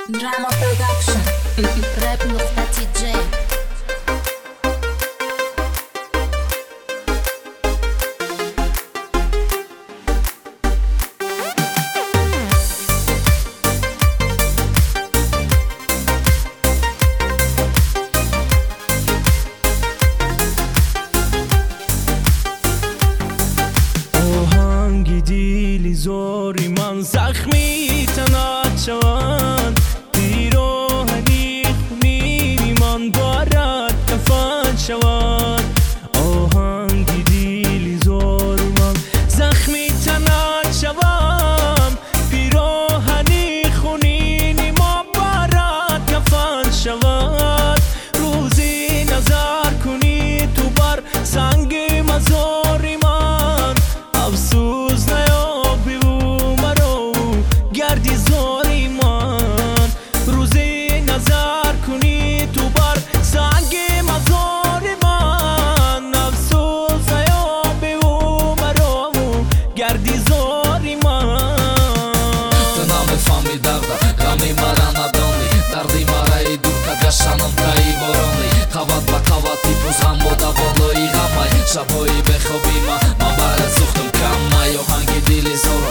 Drama Production Rap نقطة جي آهنگ دیلی زاری من زخمی تنات شوان پیراهنی خونینی من بارد کفن شوان آهنگ دیلی زاری من زخمی تنات شوان پیراهنی خونینی من بارد کفن شوان روزی نظر کنی تو بر سنگ مزاری من افسوس نیابی و مرا گردی زاری من روزی نظر کنی تو بر سنگ مزاری من افسوس نیابی و مرا گردی زاری من تو نمیفهمی درد غمی مرا ندانی دردی مرا ای دور که گشتنم تایی بارانی قوت به قوتی پوز غم بوده بالایی غمای شبایی بخوابی من برای سوختم کم آهنگ دیلی زور